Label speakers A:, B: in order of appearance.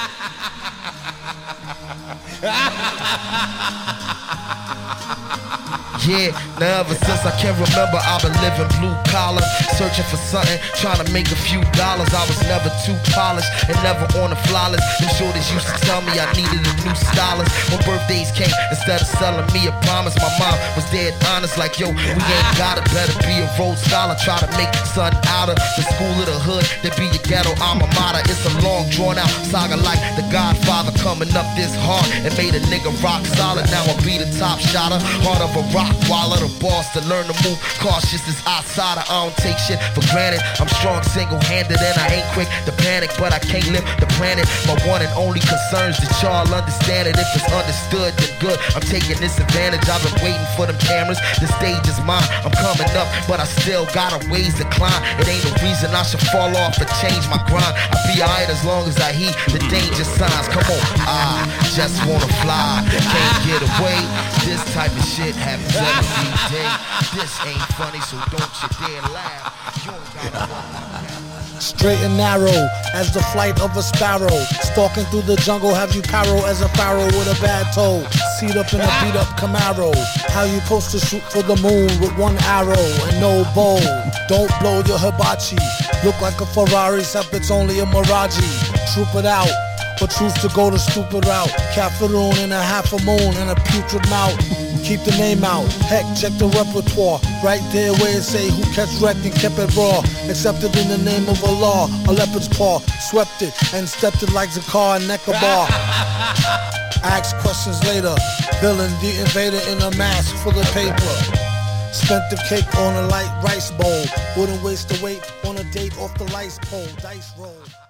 A: Yeah, now ever since I can remember, I've been living blue collar, searching for something, trying to make a few dollars. I was never too polished and never on the flawless. Them shorties used to tell me I needed a new stylist. When birthdays came, instead of selling me a promise, my mom was dead honest, like, yo, we ain't got it, better be a Rhodes Scholar. Try to make son out of the school of the hood, that be your ghetto alma mater. It's a long drawn out saga like The Godfather, coming up this hard and made a nigga rock solid. Now I be the top shotter, heart of a rock waller, the boss to learn to move cautious as outsider. I don't take shit for granted. I'm strong single-handed and I ain't quick to panic, but I can't live the planet. My one and only concern's that y'all understand it. If it's understood, then good. I'm taking this advantage. I've been waiting for them cameras. The stage is mine. I'm coming up, but I still got a ways to climb. It ain't a reason I should fall off or change my grind. I be alright as long as I heed the danger signs. Come on, I just wanna fly, can't get away. This type of shit happens every day. This ain't funny, so don't you dare laugh. You don't gotta
B: straight and narrow as the flight of a sparrow. Stalking through the jungle, have you paro as a pharaoh with a bad toe. Seat up in a beat up Camaro. How you supposed to shoot for the moon with one arrow and no bow? Don't blow your hibachi. Look like a Ferrari, except it's only a Mirage. Troop it out, but choose to go the stupid route. Caffeine and a half a moon and a putrid mouth. Keep the name out, heck, check the repertoire. Right there where it say who catch wrecked and kept it raw. Accepted in the name of a law, a leopard's paw. Swept it and stepped it like Zakar and Necabar. Ask questions later, villain the invader in a mask full of paper. Spent the cake on a light rice bowl. Wouldn't waste the weight on a date off the lice pole. Dice roll.